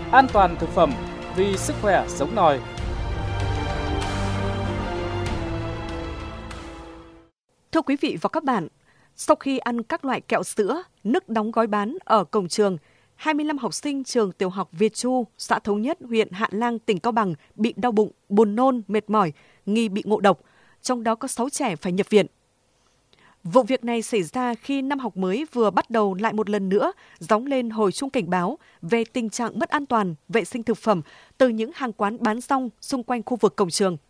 An toàn thực phẩm vì sức khỏe sống nòi. Thưa quý vị và các bạn, sau khi ăn các loại kẹo sữa, nước đóng gói bán ở cổng trường, 25 học sinh trường tiểu học Việt Chu, xã Thống Nhất, huyện Hạ Lang, tỉnh Cao Bằng bị đau bụng, buồn nôn, mệt mỏi, nghi bị ngộ độc, trong đó có 6 trẻ phải nhập viện. Vụ việc này xảy ra khi năm học mới vừa bắt đầu lại một lần nữa gióng lên hồi chuông cảnh báo về tình trạng mất an toàn, vệ sinh thực phẩm từ những hàng quán bán rong xung quanh khu vực cổng trường.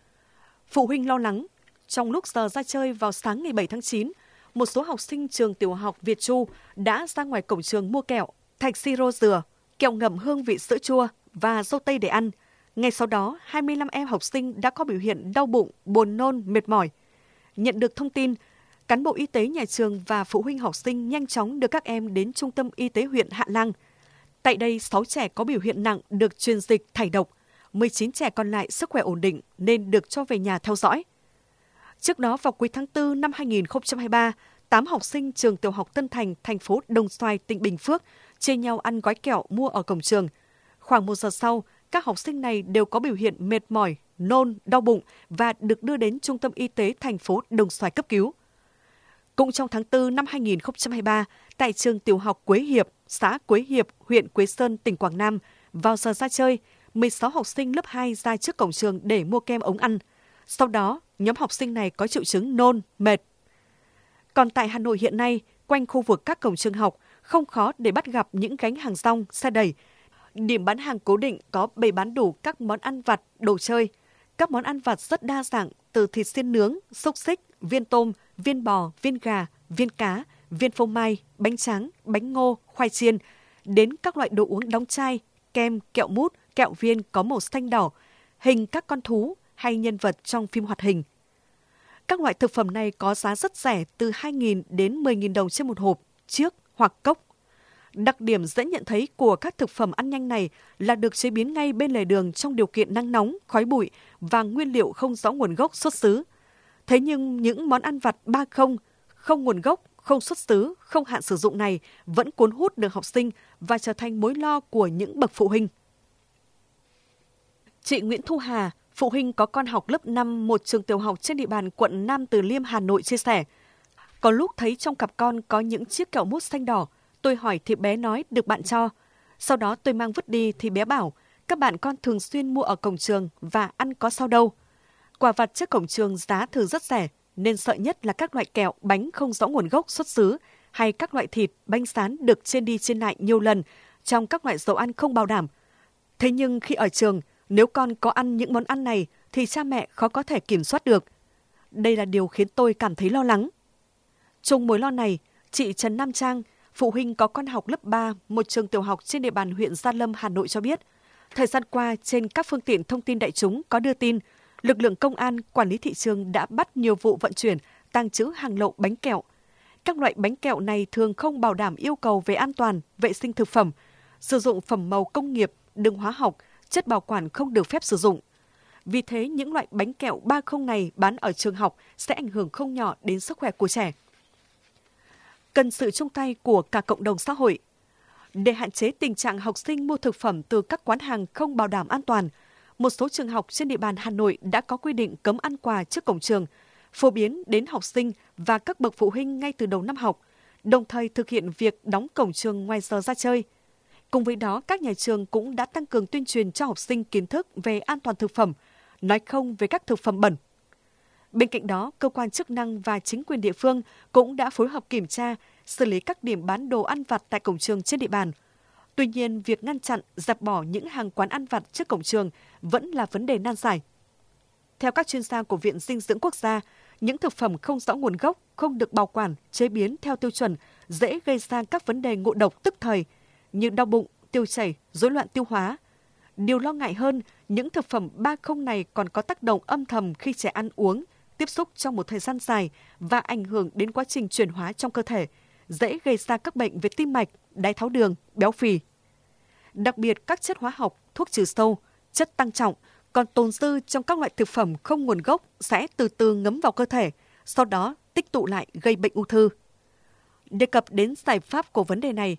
Phụ huynh lo lắng, trong lúc giờ ra chơi vào sáng ngày 7 tháng 9, một số học sinh trường tiểu học Việt Chu đã ra ngoài cổng trường mua kẹo, thạch siro dừa, kẹo ngậm hương vị sữa chua và dâu tây để ăn. Ngay sau đó, 25 em học sinh đã có biểu hiện đau bụng, buồn nôn, mệt mỏi. Nhận được thông tin, cán bộ y tế nhà trường và phụ huynh học sinh nhanh chóng đưa các em đến Trung tâm Y tế huyện Hạ Lang. Tại đây, 6 trẻ có biểu hiện nặng được truyền dịch thải độc, 19 trẻ còn lại sức khỏe ổn định nên được cho về nhà theo dõi. Trước đó, vào cuối tháng 4 năm 2023, 8 học sinh trường tiểu học Tân Thành, thành phố Đồng Xoài, tỉnh Bình Phước chia nhau ăn gói kẹo mua ở cổng trường. Khoảng 1 giờ sau, các học sinh này đều có biểu hiện mệt mỏi, nôn, đau bụng và được đưa đến Trung tâm Y tế thành phố Đồng Xoài cấp cứu. Cũng trong tháng 4 năm 2023, tại trường tiểu học Quế Hiệp, xã Quế Hiệp, huyện Quế Sơn, tỉnh Quảng Nam, vào giờ ra chơi, 16 học sinh lớp 2 ra trước cổng trường để mua kem ống ăn. Sau đó, nhóm học sinh này có triệu chứng nôn, mệt. Còn tại Hà Nội hiện nay, quanh khu vực các cổng trường học, không khó để bắt gặp những gánh hàng rong, xe đẩy. Điểm bán hàng cố định có bày bán đủ các món ăn vặt, đồ chơi. Các món ăn vặt rất đa dạng, từ thịt xiên nướng, xúc xích, viên tôm, viên bò, viên gà, viên cá, viên phô mai, bánh tráng, bánh ngô, khoai chiên, đến các loại đồ uống đóng chai, kem, kẹo mút, kẹo viên có màu xanh đỏ, hình các con thú hay nhân vật trong phim hoạt hình. Các loại thực phẩm này có giá rất rẻ, từ 2.000 đến 10.000 đồng trên một hộp, chiếc hoặc cốc. Đặc điểm dễ nhận thấy của các thực phẩm ăn nhanh này là được chế biến ngay bên lề đường trong điều kiện nắng nóng, khói bụi và nguyên liệu không rõ nguồn gốc xuất xứ. Thế nhưng những món ăn vặt 3không, không nguồn gốc, không xuất xứ, không hạn sử dụng này vẫn cuốn hút được học sinh và trở thành mối lo của những bậc phụ huynh. Chị Nguyễn Thu Hà, phụ huynh có con học lớp 5 một trường tiểu học trên địa bàn quận Nam Từ Liêm, Hà Nội chia sẻ, có lúc thấy trong cặp con có những chiếc kẹo mút xanh đỏ, tôi hỏi thì bé nói được bạn cho. Sau đó tôi mang vứt đi thì bé bảo, các bạn con thường xuyên mua ở cổng trường và ăn có sao đâu. Quả vặt trước cổng trường giá thường rất rẻ, nên sợ nhất là các loại kẹo, bánh không rõ nguồn gốc xuất xứ hay các loại thịt, bánh sán được chiên đi chiên lại nhiều lần trong các loại dầu ăn không bảo đảm. Thế nhưng khi ở trường, nếu con có ăn những món ăn này thì cha mẹ khó có thể kiểm soát được. Đây là điều khiến tôi cảm thấy lo lắng. Chung mối lo này, chị Trần Nam Trang, phụ huynh có con học lớp 3 một trường tiểu học trên địa bàn huyện Gia Lâm, Hà Nội cho biết, thời gian qua trên các phương tiện thông tin đại chúng có đưa tin, lực lượng công an, quản lý thị trường đã bắt nhiều vụ vận chuyển, tàng trữ hàng lậu bánh kẹo. Các loại bánh kẹo này thường không bảo đảm yêu cầu về an toàn, vệ sinh thực phẩm, sử dụng phẩm màu công nghiệp, đường hóa học, chất bảo quản không được phép sử dụng. Vì thế, những loại bánh kẹo 3không này bán ở trường học sẽ ảnh hưởng không nhỏ đến sức khỏe của trẻ. Cần sự chung tay của cả cộng đồng xã hội. Để hạn chế tình trạng học sinh mua thực phẩm từ các quán hàng không bảo đảm an toàn, một số trường học trên địa bàn Hà Nội đã có quy định cấm ăn quà trước cổng trường, phổ biến đến học sinh và các bậc phụ huynh ngay từ đầu năm học, đồng thời thực hiện việc đóng cổng trường ngoài giờ ra chơi. Cùng với đó, các nhà trường cũng đã tăng cường tuyên truyền cho học sinh kiến thức về an toàn thực phẩm, nói không với các thực phẩm bẩn. Bên cạnh đó, cơ quan chức năng và chính quyền địa phương cũng đã phối hợp kiểm tra, xử lý các điểm bán đồ ăn vặt tại cổng trường trên địa bàn. Tuy nhiên, việc ngăn chặn, dẹp bỏ những hàng quán ăn vặt trước cổng trường vẫn là vấn đề nan giải. Theo các chuyên gia của Viện Dinh dưỡng Quốc gia, những thực phẩm không rõ nguồn gốc, không được bảo quản, chế biến theo tiêu chuẩn dễ gây ra các vấn đề ngộ độc tức thời như đau bụng, tiêu chảy, rối loạn tiêu hóa. Điều lo ngại hơn, những thực phẩm 3không này còn có tác động âm thầm khi trẻ ăn uống, tiếp xúc trong một thời gian dài và ảnh hưởng đến quá trình chuyển hóa trong cơ thể, dễ gây ra các bệnh về tim mạch, đái tháo đường, béo phì. Đặc biệt, các chất hóa học, thuốc trừ sâu, chất tăng trọng còn tồn dư trong các loại thực phẩm không nguồn gốc sẽ từ từ ngấm vào cơ thể, sau đó tích tụ lại gây bệnh ung thư. Đề cập đến giải pháp của vấn đề này,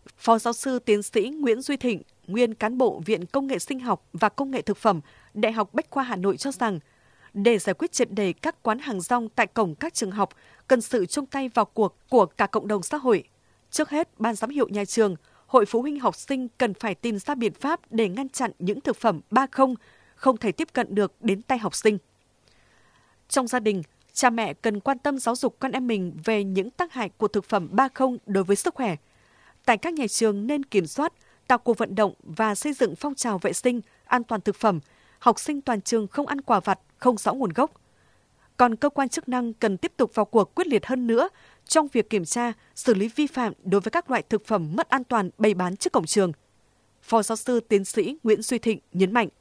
Phó giáo sư tiến sĩ Nguyễn Duy Thịnh, nguyên cán bộ Viện Công nghệ Sinh học và Công nghệ Thực phẩm, Đại học Bách khoa Hà Nội cho rằng, để giải quyết triệt đề các quán hàng rong tại cổng các trường học, cần sự chung tay vào cuộc của cả cộng đồng xã hội. Trước hết, Ban giám hiệu nhà trường, Hội phụ huynh học sinh cần phải tìm ra biện pháp để ngăn chặn những thực phẩm 3-0 không thể tiếp cận được đến tay học sinh. Trong gia đình, cha mẹ cần quan tâm giáo dục con em mình về những tác hại của thực phẩm 3-0 đối với sức khỏe. Tại các nhà trường nên kiểm soát, tạo cuộc vận động và xây dựng phong trào vệ sinh, an toàn thực phẩm, học sinh toàn trường không ăn quà vặt, không rõ nguồn gốc. Còn cơ quan chức năng cần tiếp tục vào cuộc quyết liệt hơn nữa trong việc kiểm tra, xử lý vi phạm đối với các loại thực phẩm mất an toàn bày bán trước cổng trường. Phó giáo sư tiến sĩ Nguyễn Duy Thịnh nhấn mạnh.